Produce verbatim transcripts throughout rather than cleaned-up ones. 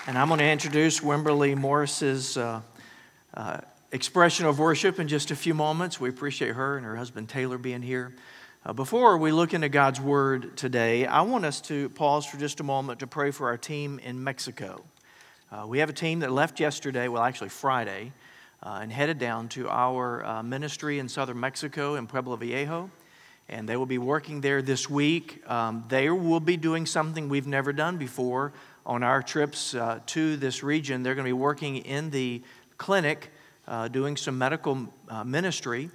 And I'm going to introduce Wimberly Morris's uh, uh, expression of worship in just a few moments. We appreciate her and her husband Taylor being here. Uh, before we look into God's Word today, I want us to pause for just a moment to pray for our team in Mexico. Uh, we have a team that left yesterday, well actually Friday, uh, and headed down to our uh, ministry in southern Mexico in Pueblo Viejo. And they will be working there this week. Um, they will be doing something we've never done before on our trips uh, to this region. They're going to be working in the clinic, uh, doing some medical uh, ministry.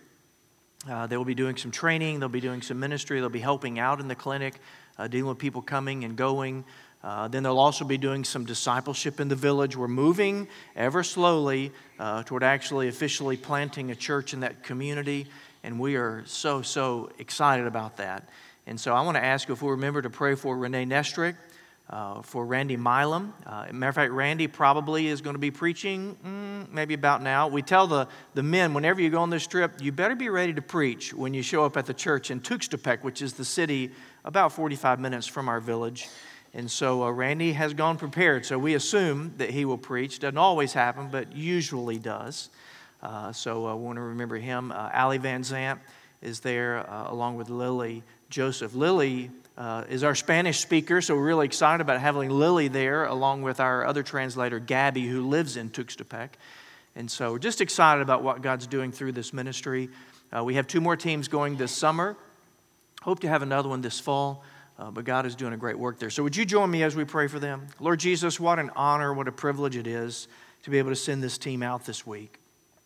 Uh, they will be doing some training. They'll be doing some ministry. They'll be helping out in the clinic, uh, dealing with people coming and going. Uh, then they'll also be doing some discipleship in the village. We're moving ever slowly uh, toward actually officially planting a church in that community. And we are so, so excited about that. And so I want to ask if we remember to pray for Renee Nestrick, uh, for Randy Milam. Uh, matter of fact, Randy probably is going to be preaching mm, maybe about now. We tell the, the men, whenever you go on this trip, you better be ready to preach when you show up at the church in Tuxtepec, which is the city about forty-five minutes from our village. And so uh, Randy has gone prepared. So we assume that he will preach. Doesn't always happen, but usually does. Uh, so I uh, want to remember him. Uh, Allie Van Zant is there uh, along with Lily Joseph. Lily uh, is our Spanish speaker, so we're really excited about having Lily there along with our other translator, Gabby, who lives in Tuxtepec. And so we're just excited about what God's doing through this ministry. Uh, we have two more teams going this summer. Hope to have another one this fall, uh, but God is doing a great work there. So would you join me as we pray for them? Lord Jesus, what an honor, what a privilege it is to be able to send this team out this week.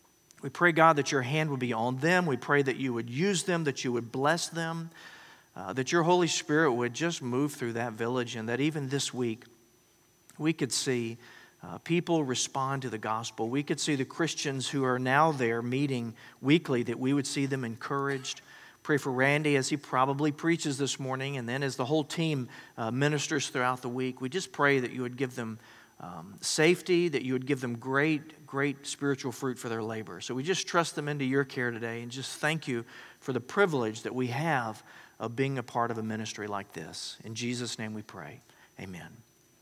We pray, God, that your hand would be on them. We pray that you would use them, that you would bless them, uh, that your Holy Spirit would just move through that village, and that even this week we could see uh, people respond to the gospel. We could see the Christians who are now there meeting weekly, that we would see them encouraged. Pray for Randy as he probably preaches this morning, and then as the whole team uh, ministers throughout the week. We just pray that you would give them Um, safety, that you would give them great, great spiritual fruit for their labor. So we just trust them into your care today and just thank you for the privilege that we have of being a part of a ministry like this. In Jesus' name we pray. Amen.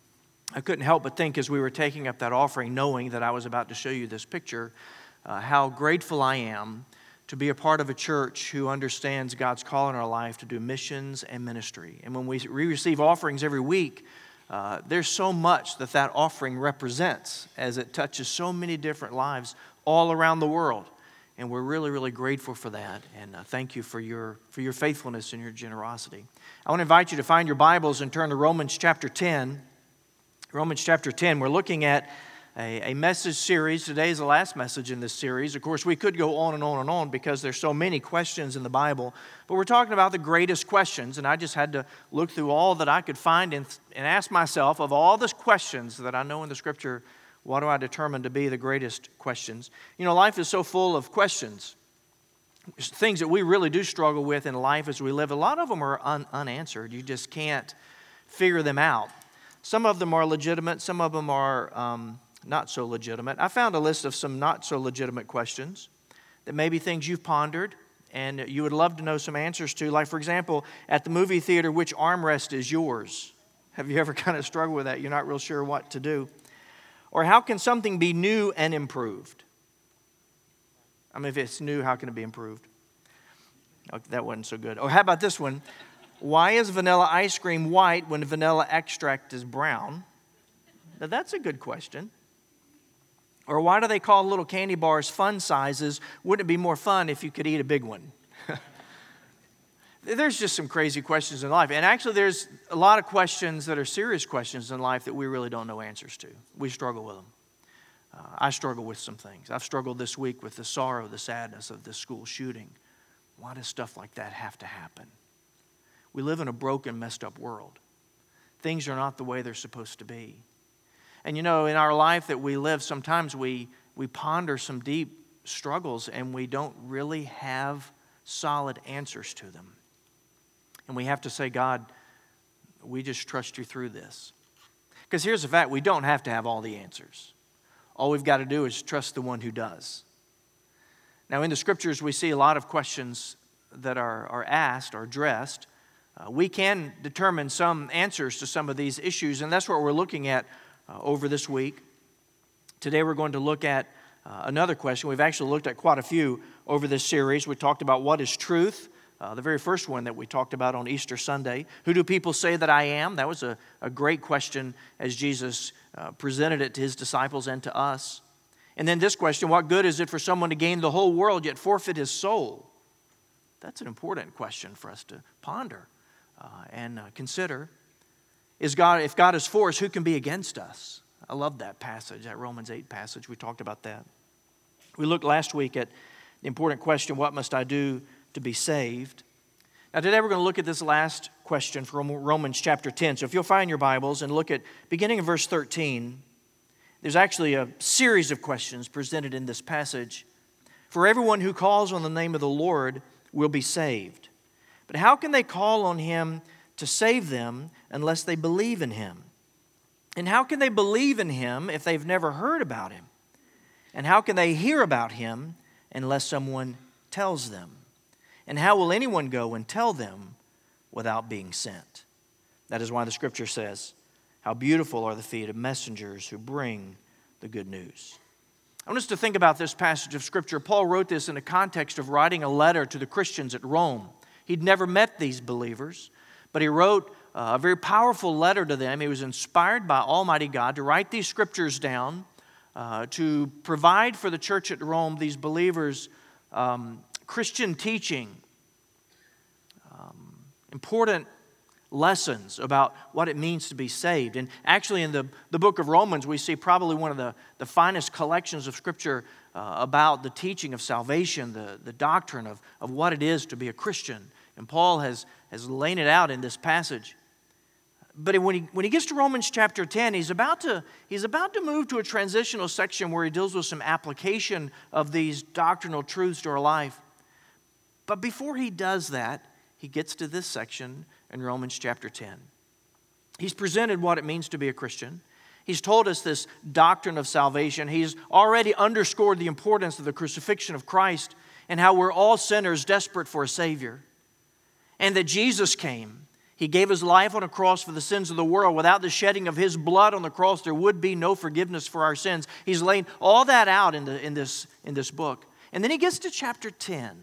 I couldn't help but think as we were taking up that offering, knowing that I was about to show you this picture, uh, how grateful I am to be a part of a church who understands God's call in our life to do missions and ministry. And when we receive offerings every week, Uh, there's so much that that offering represents as it touches so many different lives all around the world. And we're really, really grateful for that. And uh, thank you for your, for your faithfulness and your generosity. I want to invite you to find your Bibles and turn to Romans chapter ten. Romans chapter ten, we're looking at a, a message series. Today is the last message in this series. Of course, we could go on and on and on because there's so many questions in the Bible. But we're talking about the greatest questions, and I just had to look through all that I could find and, and ask myself, of all the questions that I know in the Scripture, what do I determine to be the greatest questions? You know, life is so full of questions, things that we really do struggle with in life as we live. A lot of them are un- unanswered. You just can't figure them out. Some of them are legitimate. Some of them are um, not so legitimate. I found a list of some not so legitimate questions that may be things you've pondered and you would love to know some answers to. Like, for example, at the movie theater, which armrest is yours? Have you ever kind of struggled with that? You're not real sure what to do. Or how can something be new and improved? I mean, if it's new, how can it be improved? Oh, that wasn't so good. Or how about this one? Why is vanilla ice cream white when vanilla extract is brown? Now, that's a good question. Or why do they call little candy bars fun sizes? Wouldn't it be more fun if you could eat a big one? There's just some crazy questions in life. And actually, there's a lot of questions that are serious questions in life that we really don't know answers to. We struggle with them. Uh, I struggle with some things. I've struggled this week with the sorrow, the sadness of this school shooting. Why does stuff like that have to happen? We live in a broken, messed up world. Things are not the way they're supposed to be. And you know, in our life that we live, sometimes we, we ponder some deep struggles and we don't really have solid answers to them. And we have to say, God, we just trust you through this. Because here's the fact, we don't have to have all the answers. All we've got to do is trust the one who does. Now, in the Scriptures, we see a lot of questions that are, are asked or addressed. Uh, we can determine some answers to some of these issues, and that's what we're looking at uh, over this week. Today we're going to look at uh, another question. We've actually looked at quite a few over this series. We talked about what is truth, uh, the very first one that we talked about on Easter Sunday. Who do people say that I am? That was a, a great question as Jesus uh, presented it to his disciples and to us. And then this question, what good is it for someone to gain the whole world yet forfeit his soul? That's an important question for us to ponder uh, and uh, consider. Is God, if God is for us, who can be against us? I love that passage, that Romans eight passage. We talked about that. We looked last week at the important question, what must I do to be saved? Now today we're going to look at this last question from Romans chapter ten. So if you'll find your Bibles and look at beginning of verse thirteen, there's actually a series of questions presented in this passage. For everyone who calls on the name of the Lord will be saved. But how can they call on him to save them unless they believe in him? And how can they believe in him if they've never heard about him? And how can they hear about him unless someone tells them? And how will anyone go and tell them without being sent? That is why the scripture says, how beautiful are the feet of messengers who bring the good news. I want us to think about this passage of scripture. Paul wrote this in the context of writing a letter to the Christians at Rome. He'd never met these believers, but he wrote a very powerful letter to them. He was inspired by Almighty God to write these scriptures down, uh, to provide for the church at Rome, these believers, um, Christian teaching, um, important lessons about what it means to be saved. And actually in the, the book of Romans, we see probably one of the, the finest collections of scripture uh, about the teaching of salvation, the, the doctrine of, of what it is to be a Christian. And Paul has, has laid it out in this passage. But when he, when he gets to Romans chapter ten, he's about to, he's about to move to a transitional section where he deals with some application of these doctrinal truths to our life. But before he does that, he gets to this section in Romans chapter ten. He's presented what it means to be a Christian. He's told us this doctrine of salvation. He's already underscored the importance of the crucifixion of Christ and how we're all sinners desperate for a Savior. And that Jesus came. He gave his life on a cross for the sins of the world. Without the shedding of his blood on the cross, there would be no forgiveness for our sins. He's laid all that out in, the, in, this, in this book. And then he gets to chapter ten.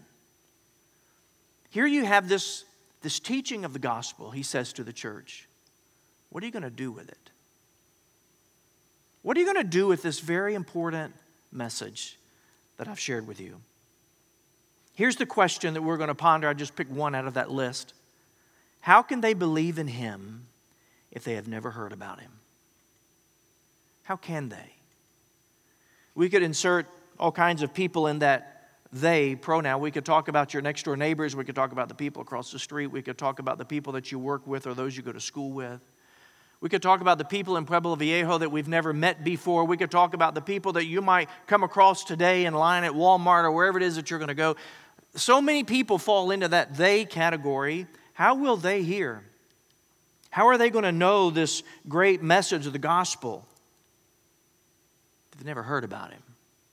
Here you have this, this teaching of the gospel, he says to the church. What are you going to do with it? What are you going to do with this very important message that I've shared with you? Here's the question that we're going to ponder. I just picked one out of that list. How can they believe in him if they have never heard about him? How can they? We could insert all kinds of people in that they pronoun. We could talk about your next door neighbors. We could talk about the people across the street. We could talk about the people that you work with or those you go to school with. We could talk about the people in Pueblo Viejo that we've never met before. We could talk about the people that you might come across today in line at Walmart or wherever it is that you're going to go. So many people fall into that they category. How will they hear? How are they going to know this great message of the gospel if they've never heard about him?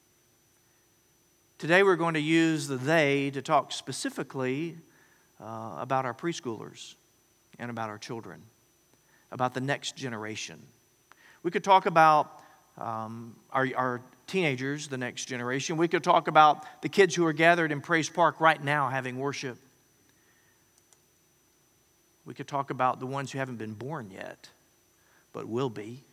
Today we're going to use the they to talk specifically uh, about our preschoolers and about our children, about the next generation. We could talk about um, our, our teenagers, the next generation. We could talk about the kids who are gathered in Praise Park right now having worship. We could talk about the ones who haven't been born yet, but will be.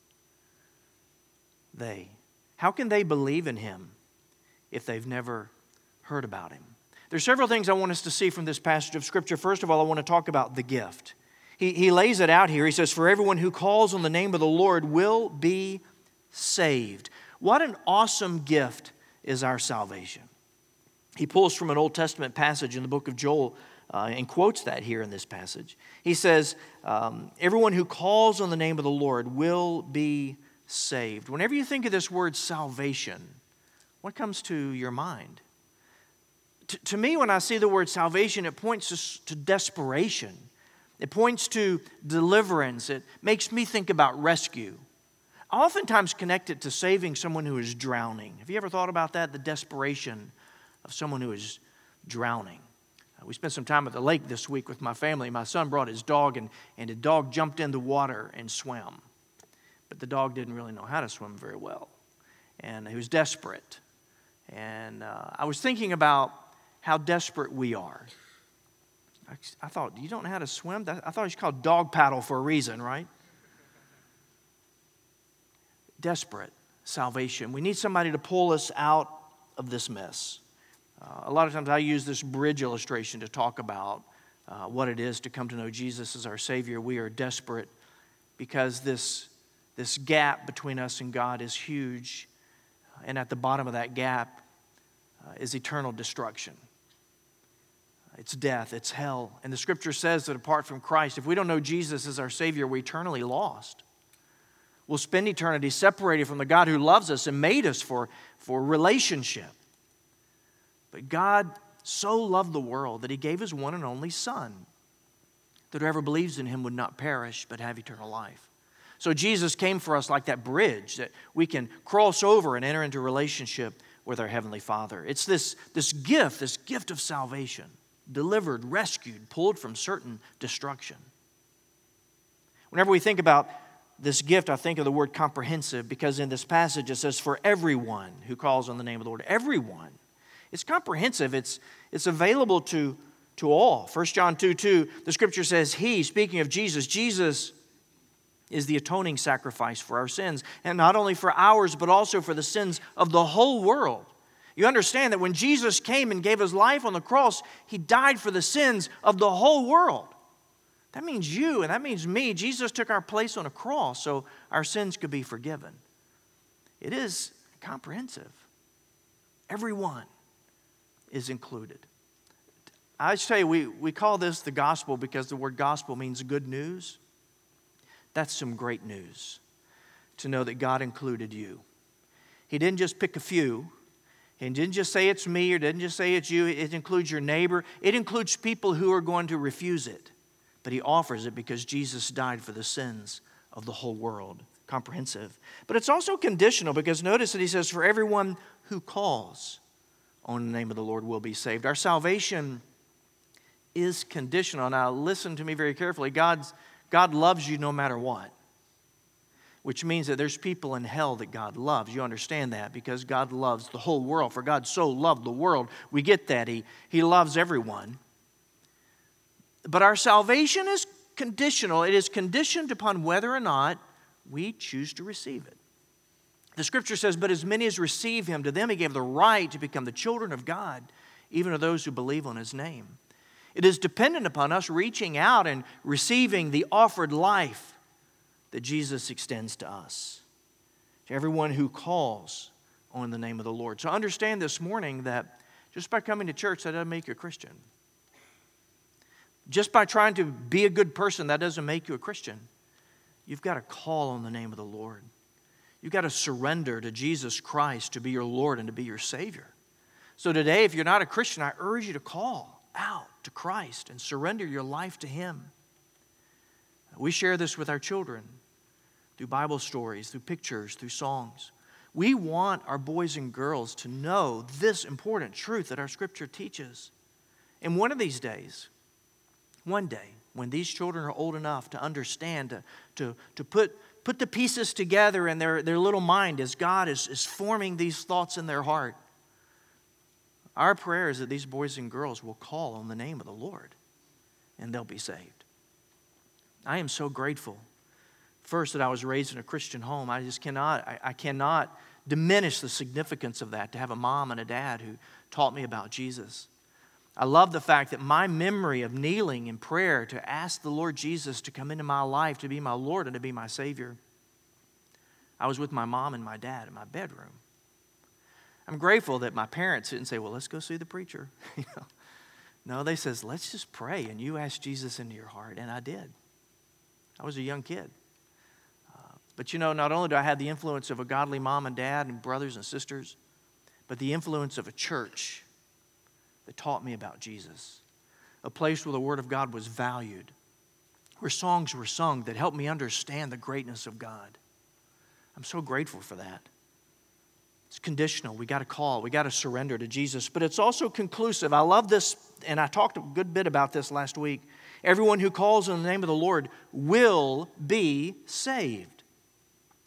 They. How can they believe in him if they've never heard about him? There's several things I want us to see from this passage of Scripture. First of all, I want to talk about the gift. He, he lays it out here. He says, for everyone who calls on the name of the Lord will be saved. What an awesome gift is our salvation. He pulls from an Old Testament passage in the book of Joel uh, and quotes that here in this passage. He says, um, everyone who calls on the name of the Lord will be saved. Whenever you think of this word salvation, what comes to your mind? T- to me, when I see the word salvation, it points to, to desperation. It points to deliverance. It makes me think about rescue. I oftentimes connect it to saving someone who is drowning. Have you ever thought about that? The desperation of someone who is drowning. Uh, we spent some time at the lake this week with my family. My son brought his dog, and, and the dog jumped in the water and swam. but the dog didn't really know how to swim very well. And he was desperate. And uh, I was thinking about how desperate we are. I, I thought, you don't know how to swim? I thought it's called dog paddle for a reason, right? Desperate salvation. We need somebody to pull us out of this mess. Uh, a lot of times I use this bridge illustration to talk about uh, what it is to come to know Jesus as our Savior. We are desperate because this, this gap between us and God is huge. And at the bottom of that gap uh, is eternal destruction. It's death, it's hell. And the Scripture says that apart from Christ, if we don't know Jesus as our Savior, we're eternally lost. We'll spend eternity separated from the God who loves us and made us for, for relationship. But God so loved the world that He gave His one and only Son, that whoever believes in Him would not perish but have eternal life. So Jesus came for us like that bridge that we can cross over and enter into relationship with our Heavenly Father. It's this, this gift, this gift of salvation, delivered, rescued, pulled from certain destruction. Whenever we think about this gift, I think of the word comprehensive, because in this passage it says, for everyone who calls on the name of the Lord. Everyone. It's comprehensive. It's, it's available to, to all. First John two two, the Scripture says, He, speaking of Jesus, Jesus is the atoning sacrifice for our sins. And not only for ours, but also for the sins of the whole world. You understand that when Jesus came and gave His life on the cross, He died for the sins of the whole world. That means you and that means me. Jesus took our place on a cross so our sins could be forgiven. It is comprehensive. Everyone is included. I tell you, we, we call this the gospel because the word gospel means good news. That's some great news to know that God included you. He didn't just pick a few. He didn't just say it's me or didn't just say it's you. It includes your neighbor. It includes people who are going to refuse it. But He offers it because Jesus died for the sins of the whole world. Comprehensive. But it's also conditional because notice that He says, for everyone who calls on the name of the Lord will be saved. Our salvation is conditional. Now listen to me very carefully. God's, God loves you no matter what. Which means that there's people in hell that God loves. You understand that because God loves the whole world. For God so loved the world. We get that. He, he loves everyone. But our salvation is conditional. It is conditioned upon whether or not we choose to receive it. The Scripture says, but as many as receive Him, to them He gave the right to become the children of God, even to those who believe on His name. It is dependent upon us reaching out and receiving the offered life that Jesus extends to us, to everyone who calls on the name of the Lord. So understand this morning that just by coming to church, that doesn't make you a Christian. Just by trying to be a good person, that doesn't make you a Christian. You've got to call on the name of the Lord. You've got to surrender to Jesus Christ to be your Lord and to be your Savior. So today, if you're not a Christian, I urge you to call out to Christ and surrender your life to Him. We share this with our children through Bible stories, through pictures, through songs. We want our boys and girls to know this important truth that our Scripture teaches. And one of these days, one day, when these children are old enough to understand, to, to, to put, put the pieces together in their, their little mind as God is, is forming these thoughts in their heart, our prayer is that these boys and girls will call on the name of the Lord and they'll be saved. I am so grateful, first, that I was raised in a Christian home. I just cannot, I, I cannot diminish the significance of that, to have a mom and a dad who taught me about Jesus. I love the fact that my memory of kneeling in prayer to ask the Lord Jesus to come into my life, to be my Lord and to be my Savior, I was with my mom and my dad in my bedroom. I'm grateful that my parents didn't say, well, let's go see the preacher. You know? No, they says, let's just pray and you ask Jesus into your heart. And I did. I was a young kid. Uh, but you know, not only do I have the influence of a godly mom and dad and brothers and sisters, but the influence of a church that taught me about Jesus. A place where the Word of God was valued, where songs were sung that helped me understand the greatness of God. I'm so grateful for that. It's conditional. We got to call. We got to surrender to Jesus. But it's also conclusive. I love this, and I talked a good bit about this last week. Everyone who calls on the name of the Lord will be saved.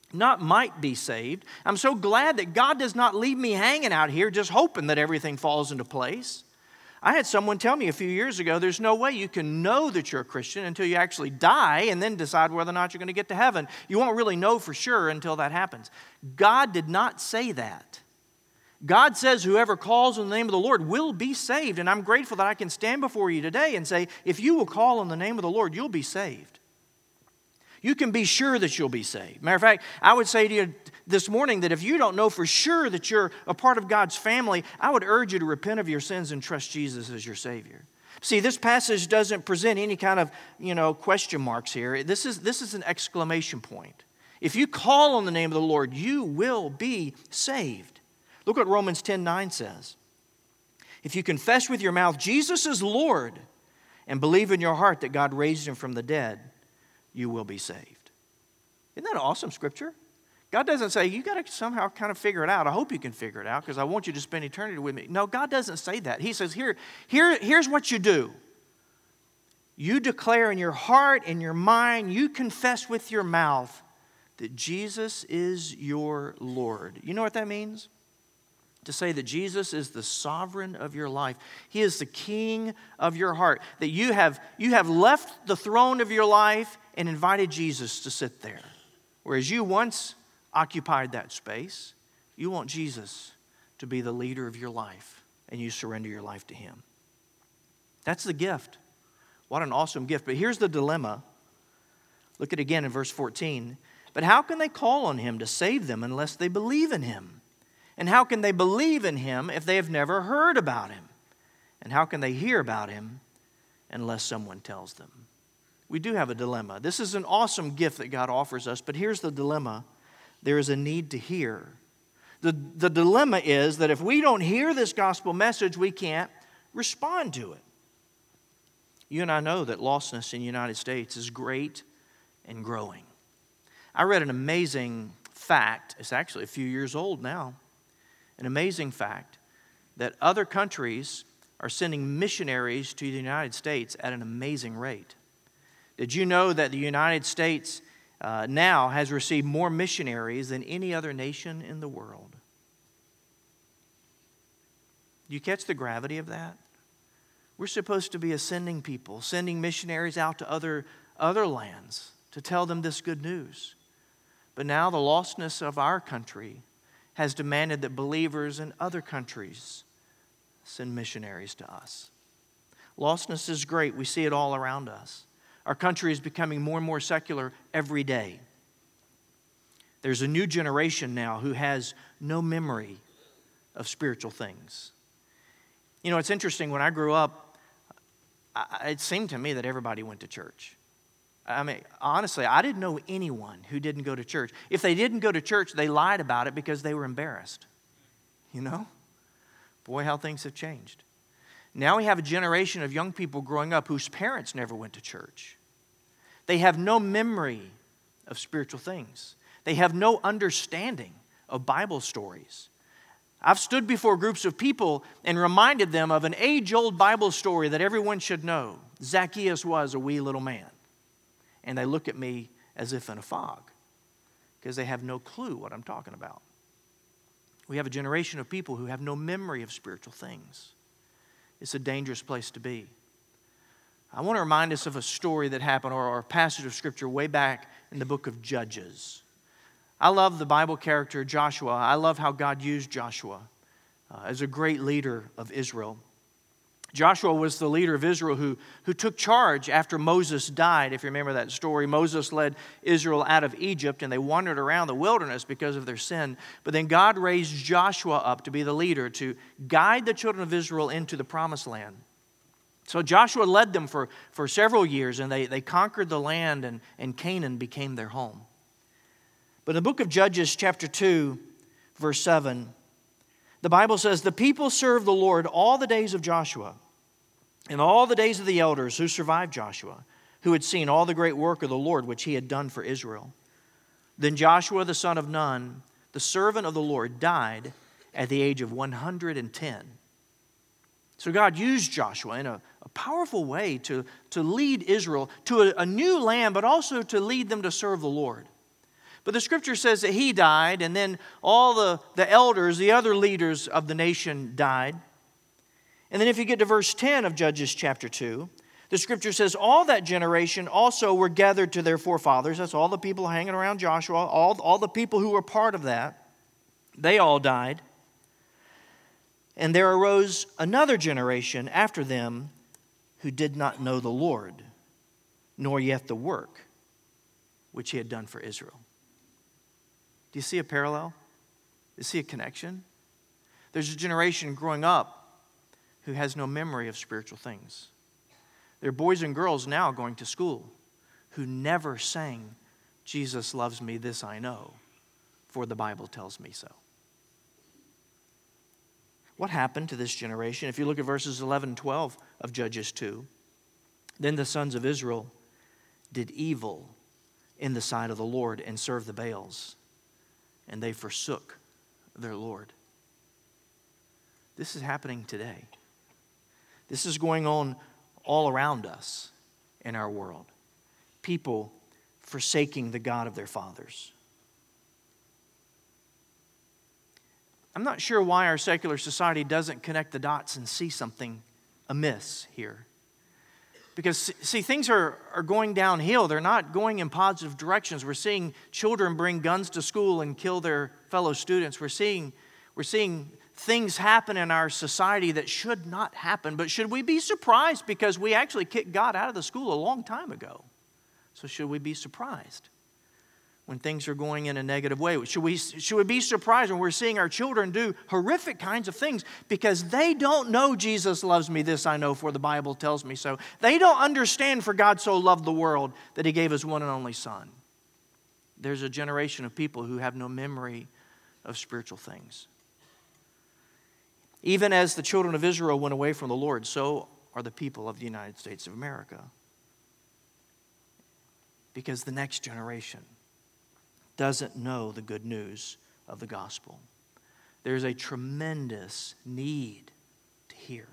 not might be saved. I'm so glad that God does not leave me hanging out here just hoping that everything falls into place. I had someone tell me a few years ago, there's no way you can know that you're a Christian until you actually die and then decide whether or not you're going to get to heaven. You won't really know for sure until that happens. God did not say that. God says whoever calls on the name of the Lord will be saved. And I'm grateful that I can stand before you today and say, if you will call on the name of the Lord, you'll be saved. You can be sure that you'll be saved. Matter of fact, I would say to you this morning that if you don't know for sure that you're a part of God's family, I would urge you to repent of your sins and trust Jesus as your Savior. See, this passage doesn't present any kind of, you know, question marks here. This is, this is an exclamation point. If you call on the name of the Lord, you will be saved. Look what Romans ten nine says. If you confess with your mouth Jesus is Lord and believe in your heart that God raised him from the dead, you will be saved. Isn't that an awesome scripture? God doesn't say, you got to somehow kind of figure it out. I hope you can figure it out because I want you to spend eternity with me. No, God doesn't say that. He says, here, here, here's what you do. You declare in your heart, in your mind, you confess with your mouth that Jesus is your Lord. You know what that means? To say that Jesus is the sovereign of your life. He is the king of your heart. That you have, you have left the throne of your life and invited Jesus to sit there. Whereas you once occupied that space, you want Jesus to be the leader of your life and you surrender your life to him. That's the gift. What an awesome gift. But here's the dilemma. Look at it again in verse fourteen. But how can they call on him to save them unless they believe in him? And how can they believe in him if they have never heard about him? And how can they hear about him unless someone tells them? We do have a dilemma. This is an awesome gift that God offers us, but here's the dilemma. There is a need to hear. The, the dilemma is that if we don't hear this gospel message, we can't respond to it. You and I know that lostness in the United States is great and growing. I read an amazing fact. It's actually a few years old now. An amazing fact that other countries are sending missionaries to the United States at an amazing rate. Did you know that the United States uh, now has received more missionaries than any other nation in the world? Do you catch the gravity of that? We're supposed to be a sending people, sending missionaries out to other, other lands to tell them this good news. But now the lostness of our country has demanded that believers in other countries send missionaries to us. Lostness is great. We see it all around us. Our country is becoming more and more secular every day. There's a new generation now who has no memory of spiritual things. You know, it's interesting. When I grew up, I, it seemed to me that everybody went to church. I mean, honestly, I didn't know anyone who didn't go to church. If they didn't go to church, they lied about it because they were embarrassed. You know? Boy, how things have changed. Now we have a generation of young people growing up whose parents never went to church. They have no memory of spiritual things. They have no understanding of Bible stories. I've stood before groups of people and reminded them of an age-old Bible story that everyone should know. Zacchaeus was a wee little man. And they look at me as if in a fog because they have no clue what I'm talking about. We have a generation of people who have no memory of spiritual things. It's a dangerous place to be. I want to remind us of a story that happened, or a passage of Scripture way back in the book of Judges. I love the Bible character Joshua. I love how God used Joshua uh, as a great leader of Israel. Joshua was the leader of Israel who, who took charge after Moses died. If you remember that story, Moses led Israel out of Egypt and they wandered around the wilderness because of their sin. But then God raised Joshua up to be the leader to guide the children of Israel into the promised land. So Joshua led them for, for several years and they, they conquered the land and, and Canaan became their home. But in the book of Judges chapter two, verse seven, the Bible says, the people served the Lord all the days of Joshua and all the days of the elders who survived Joshua, who had seen all the great work of the Lord which he had done for Israel. Then Joshua the son of Nun, the servant of the Lord, died at the age of one hundred ten. So God used Joshua in a, a powerful way to, to lead Israel to a, a new land, but also to lead them to serve the Lord. But the scripture says that he died, and then all the, the elders, the other leaders of the nation died. And then if you get to verse ten of Judges chapter two, the scripture says, all that generation also were gathered to their forefathers. That's all the people hanging around Joshua, all, all the people who were part of that. They all died. And there arose another generation after them who did not know the Lord, nor yet the work which he had done for Israel. Do you see a parallel? Do you see a connection? There's a generation growing up who has no memory of spiritual things. There are boys and girls now going to school who never sang, Jesus loves me, this I know, for the Bible tells me so. What happened to this generation? If you look at verses eleven and twelve of Judges two, then the sons of Israel did evil in the sight of the Lord and served the Baals, and they forsook their Lord. This is happening today. This is going on all around us in our world. People forsaking the God of their fathers. I'm not sure why our secular society doesn't connect the dots and see something amiss here. Because, see, things are, are going downhill. They're not going in positive directions. We're seeing children bring guns to school and kill their fellow students. We're seeing, we're seeing things happen in our society that should not happen. But should we be surprised? Because we actually kicked God out of the school a long time ago. So should we be surprised when things are going in a negative way? Should we, should we be surprised when we're seeing our children do horrific kinds of things because they don't know Jesus loves me, this I know, for the Bible tells me so. They don't understand for God so loved the world that he gave his one and only Son. There's a generation of people who have no memory of spiritual things. Even as the children of Israel went away from the Lord, so are the people of the United States of America. Because the next generation doesn't know the good news of the gospel. There's a tremendous need to hear.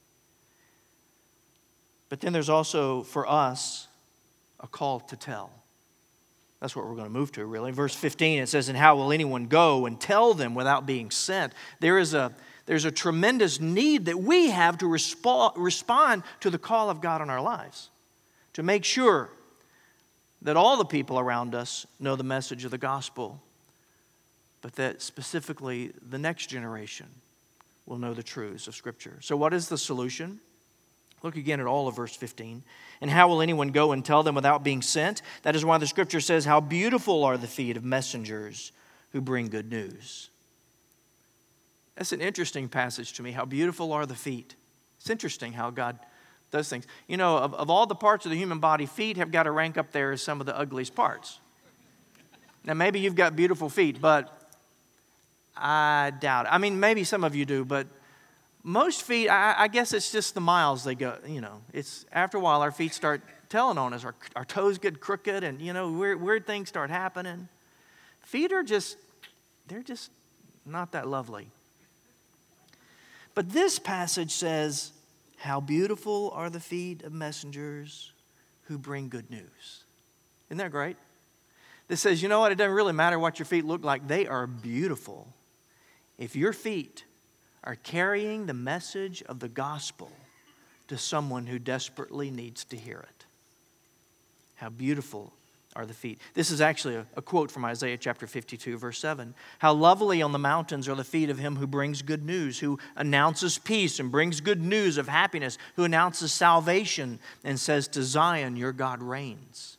But then there's also, for us, a call to tell. That's what we're going to move to, really. Verse fifteen, it says, and how will anyone go and tell them without being sent? There is a, there's a tremendous need that we have to respo- respond to the call of God on our lives. To make sure that all the people around us know the message of the gospel, but that specifically the next generation will know the truths of Scripture. So what is the solution? Look again at all of verse fifteen. And how will anyone go and tell them without being sent? That is why the Scripture says, how beautiful are the feet of messengers who bring good news. That's an interesting passage to me. How beautiful are the feet. It's interesting how God does things. You know, of, of all the parts of the human body, feet have got to rank up there as some of the ugliest parts. Now, maybe you've got beautiful feet, but I doubt it. I mean, maybe some of you do, but most feet, I, I guess it's just the miles they go, you know. It's after a while, our feet start telling on us. Our, our toes get crooked and, you know, weird, weird things start happening. Feet are just, they're just not that lovely. But this passage says, how beautiful are the feet of messengers who bring good news. Isn't that great? This says, you know what? It doesn't really matter what your feet look like. They are beautiful. If your feet are carrying the message of the gospel to someone who desperately needs to hear it. How beautiful are the feet. This is actually a, a quote from Isaiah chapter fifty-two, verse seven. How lovely on the mountains are the feet of him who brings good news, who announces peace and brings good news of happiness, who announces salvation and says to Zion, your God reigns.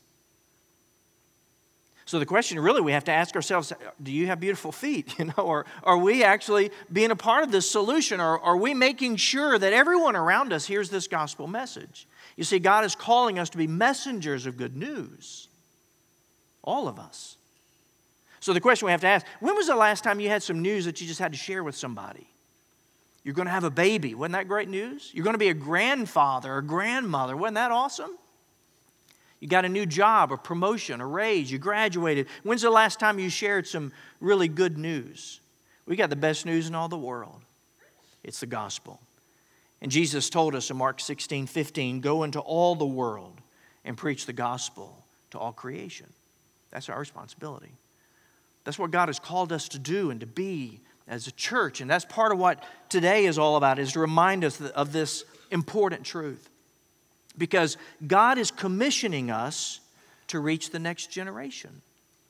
So the question really we have to ask ourselves, do you have beautiful feet? You know, or are we actually being a part of this solution? Or are we making sure that everyone around us hears this gospel message? You see, God is calling us to be messengers of good news. All of us. So the question we have to ask, when was the last time you had some news that you just had to share with somebody? You're going to have a baby. Wasn't that great news? You're going to be a grandfather or grandmother. Wasn't that awesome? You got a new job, a promotion, a raise. You graduated. When's the last time you shared some really good news? We got the best news in all the world. It's the gospel. And Jesus told us in Mark sixteen fifteen, go into all the world and preach the gospel to all creation. That's our responsibility. That's what God has called us to do and to be as a church. And that's part of what today is all about, is to remind us of this important truth. Because God is commissioning us to reach the next generation.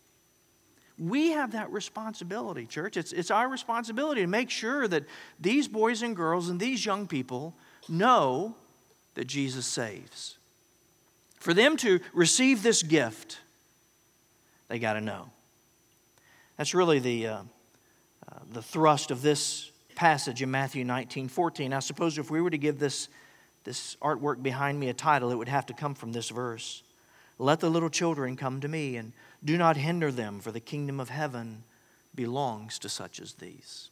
We have that responsibility, church. It's, it's our responsibility to make sure that these boys and girls and these young people know that Jesus saves. For them to receive this gift, they got to know. That's really the, uh, uh, the thrust of this passage in Matthew nineteen fourteen. I suppose if we were to give this, this artwork behind me a title, it would have to come from this verse. Let the little children come to me, and do not hinder them, for the kingdom of heaven belongs to such as these.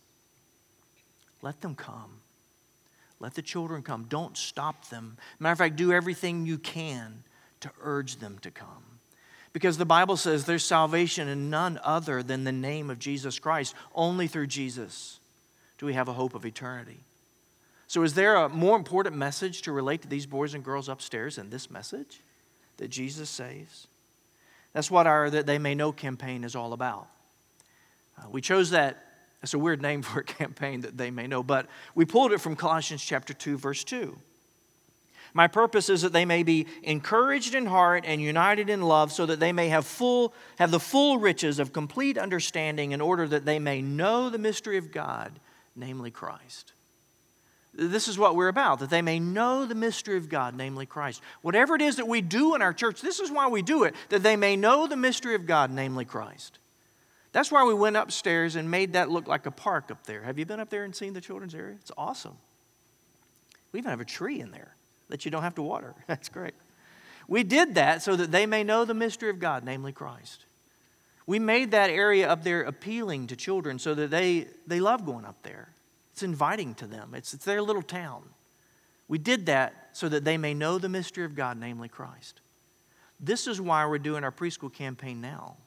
Let them come. Let the children come. Don't stop them. Matter of fact, do everything you can to urge them to come. Because the Bible says there's salvation in none other than the name of Jesus Christ. Only through Jesus do we have a hope of eternity. So is there a more important message to relate to these boys and girls upstairs than this message? That Jesus saves? That's what our That They May Know campaign is all about. Uh, we chose that. It's a weird name for a campaign, That They May Know, but we pulled it from Colossians chapter two, verse two. My purpose is that they may be encouraged in heart and united in love, so that they may have full have the full riches of complete understanding, in order that they may know the mystery of God, namely Christ. This is what we're about, that they may know the mystery of God, namely Christ. Whatever it is that we do in our church, this is why we do it, that they may know the mystery of God, namely Christ. That's why we went upstairs and made that look like a park up there. Have you been up there and seen the children's area? It's awesome. We even have a tree in there that you don't have to water. That's great. We did that so that they may know the mystery of God, namely Christ. We made that area up there appealing to children so that they, they love going up there. It's inviting to them. It's, it's their little town. We did that so that they may know the mystery of God, namely Christ. This is why we're doing our preschool campaign now,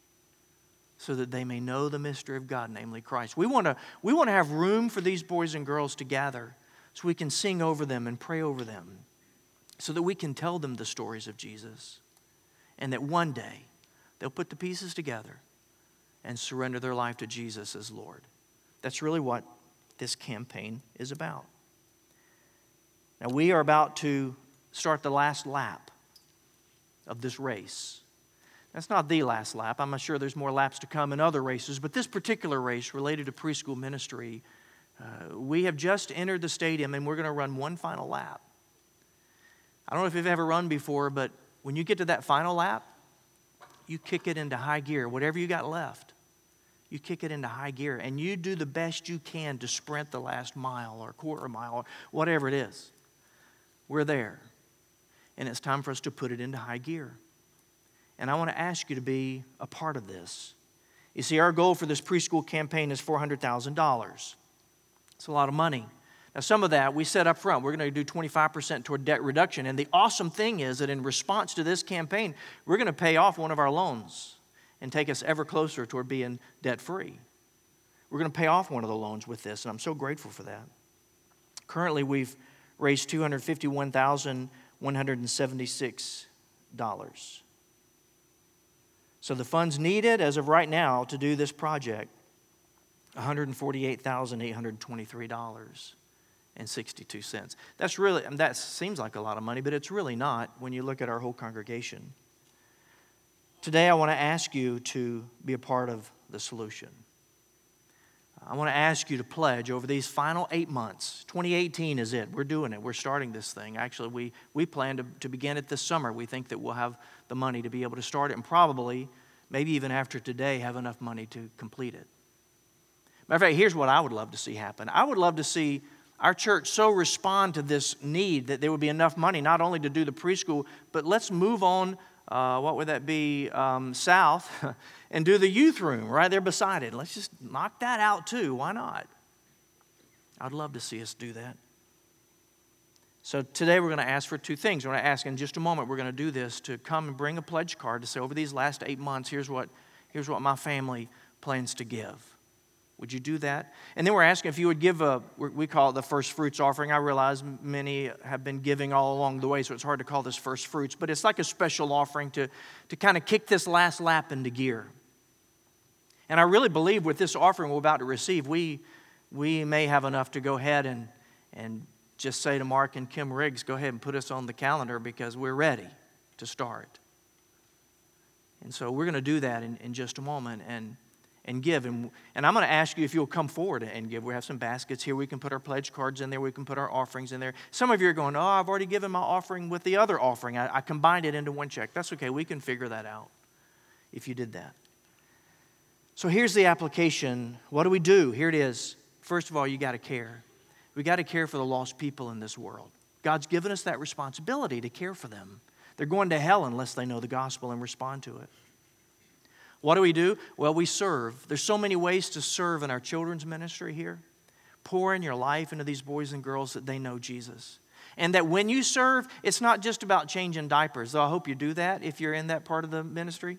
so that they may know the mystery of God, namely Christ. We want to we want to have room for these boys and girls to gather so we can sing over them and pray over them, so that we can tell them the stories of Jesus, and that one day they'll put the pieces together and surrender their life to Jesus as Lord. That's really what this campaign is about. Now, we are about to start the last lap of this race. That's not the last lap. I'm sure there's more laps to come in other races, but this particular race related to preschool ministry, uh, we have just entered the stadium and we're going to run one final lap. I don't know if you've ever run before, but when you get to that final lap, you kick it into high gear, whatever you got left. You kick it into high gear, and you do the best you can to sprint the last mile or quarter mile or whatever it is. We're there, and it's time for us to put it into high gear. And I want to ask you to be a part of this. You see, our goal for this preschool campaign is four hundred thousand dollars. It's a lot of money. Now, some of that we set up front. We're going to do twenty-five percent toward debt reduction. And the awesome thing is that in response to this campaign, we're going to pay off one of our loans and take us ever closer toward being debt-free. We're going to pay off one of the loans with this, and I'm so grateful for that. Currently, we've raised two hundred fifty-one thousand one hundred seventy-six dollars. So the funds needed as of right now to do this project, one hundred forty-eight thousand eight hundred twenty-three dollars and sixty-two cents. That's really, that seems like a lot of money, but it's really not when you look at our whole congregation. Today, I want to ask you to be a part of the solution. I want to ask you to pledge over these final eight months. twenty eighteen is it. We're doing it. We're starting this thing. Actually, we, we plan to, to begin it this summer. We think that we'll have the money to be able to start it, and probably, maybe even after today, have enough money to complete it. Matter of fact, here's what I would love to see happen. I would love to see our church so respond to this need that there would be enough money not only to do the preschool, but let's move on. Uh, what would that be, um, south, and do the youth room right there beside it. Let's just knock that out too. Why not? I'd love to see us do that. So today we're going to ask for two things. We're going to ask in just a moment, we're going to do this, to come and bring a pledge card to say over these last eight months, here's what, here's what my family plans to give. Would you do that? And then we're asking if you would give a, we call it the first fruits offering. I realize many have been giving all along the way, so it's hard to call this first fruits. But it's like a special offering to, to kind of kick this last lap into gear. And I really believe with this offering we're about to receive, we, we may have enough to go ahead and, and just say to Mark and Kim Riggs, go ahead and put us on the calendar because we're ready to start. And so we're going to do that in, in just a moment and, and give. And, and I'm going to ask you if you'll come forward and give. We have some baskets here. We can put our pledge cards in there. We can put our offerings in there. Some of you are going, oh, I've already given my offering with the other offering. I, I combined it into one check. That's okay. We can figure that out if you did that. So here's the application. What do we do? Here it is. First of all, you got to care. We got to care for the lost people in this world. God's given us that responsibility to care for them. They're going to hell unless they know the gospel and respond to it. What do we do? Well, we serve. There's so many ways to serve in our children's ministry here. Pour in your life into these boys and girls that they know Jesus. And that when you serve, it's not just about changing diapers. Though I hope you do that if you're in that part of the ministry.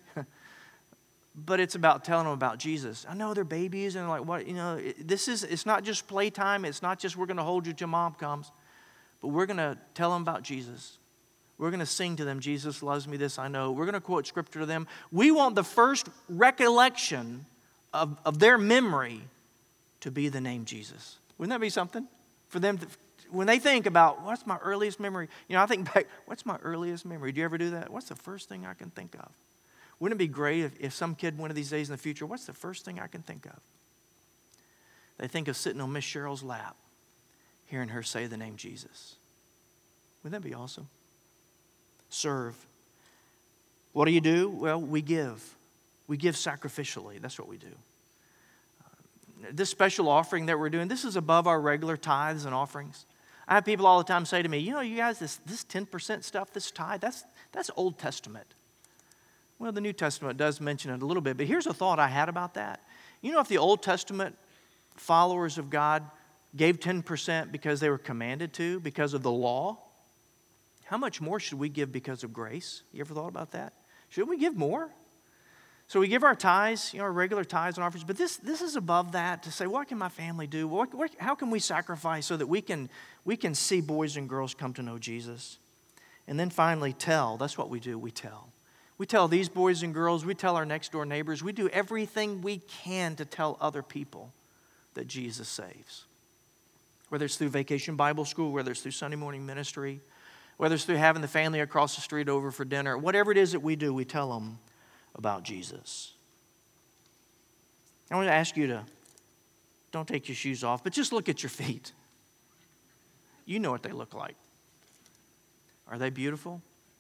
But it's about telling them about Jesus. I know they're babies and like, what, you know, this is, it's not just playtime. It's not just we're going to hold you till mom comes. But we're going to tell them about Jesus. We're going to sing to them, Jesus loves me, this I know. We're going to quote scripture to them. We want the first recollection of, of their memory to be the name Jesus. Wouldn't that be something? For them, to, when they think about, what's my earliest memory? You know, I think back, what's my earliest memory? Do you ever do that? What's the first thing I can think of? Wouldn't it be great if, if some kid one of these days in the future, what's the first thing I can think of? They think of sitting on Miss Cheryl's lap, hearing her say the name Jesus. Wouldn't that be awesome? Serve. What do you do? Well, we give. We give sacrificially. That's what we do. Uh, this special offering that we're doing, this is above our regular tithes and offerings. I have people all the time say to me, you know, you guys, this, this ten percent stuff, this tithe, that's, that's Old Testament. Well, the New Testament does mention it a little bit, but here's a thought I had about that. You know, if the Old Testament followers of God gave ten percent because they were commanded to, because of the law, how much more should we give because of grace? You ever thought about that? Should we give more? So we give our tithes, you know, our regular tithes and offerings, but this, this is above that to say, what can my family do? What, what, how can we sacrifice so that we can, we can see boys and girls come to know Jesus? And then finally, tell. That's what we do. We tell. We tell these boys and girls, we tell our next door neighbors, we do everything we can to tell other people that Jesus saves. Whether it's through Vacation Bible School, whether it's through Sunday morning ministry, whether it's through having the family across the street over for dinner, whatever it is that we do, we tell them about Jesus. I want to ask you to, don't take your shoes off, but just look at your feet. You know what they look like. Are they beautiful?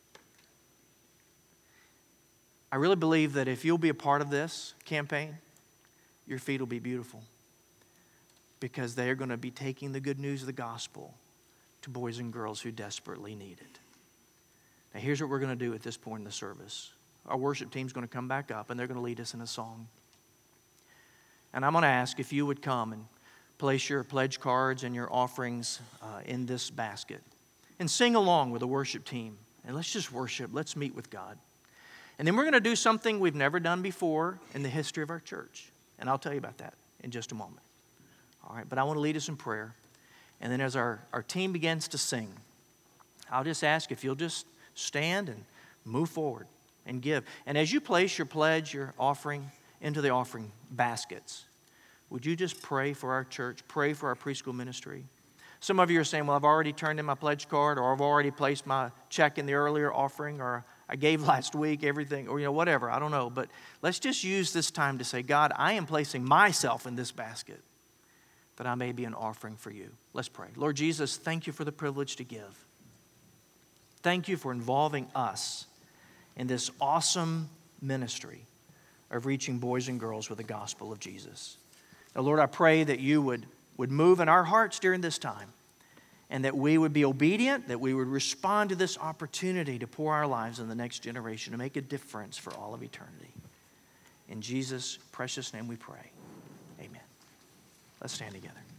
I really believe that if you'll be a part of this campaign, your feet will be beautiful because they are going to be taking the good news of the gospel to boys and girls who desperately need it. Now, here's what we're going to do at this point in the service. Our worship team's going to come back up, and they're going to lead us in a song. And I'm going to ask if you would come and place your pledge cards and your offerings uh, in this basket and sing along with the worship team. And let's just worship. Let's meet with God. And then we're going to do something we've never done before in the history of our church. And I'll tell you about that in just a moment. All right, but I want to lead us in prayer. And then as our, our team begins to sing, I'll just ask if you'll just stand and move forward and give. And as you place your pledge, your offering into the offering baskets, would you just pray for our church, pray for our preschool ministry? Some of you are saying, well, I've already turned in my pledge card, or I've already placed my check in the earlier offering, or I gave last week everything, or you know, whatever, I don't know. But let's just use this time to say, God, I am placing myself in this basket that I may be an offering for you. Let's pray. Lord Jesus, thank you for the privilege to give. Thank you for involving us in this awesome ministry of reaching boys and girls with the gospel of Jesus. Now, Lord, I pray that you would, would move in our hearts during this time, and that we would be obedient, that we would respond to this opportunity to pour our lives in the next generation, to make a difference for all of eternity. In Jesus' precious name we pray. Amen. Let's stand together.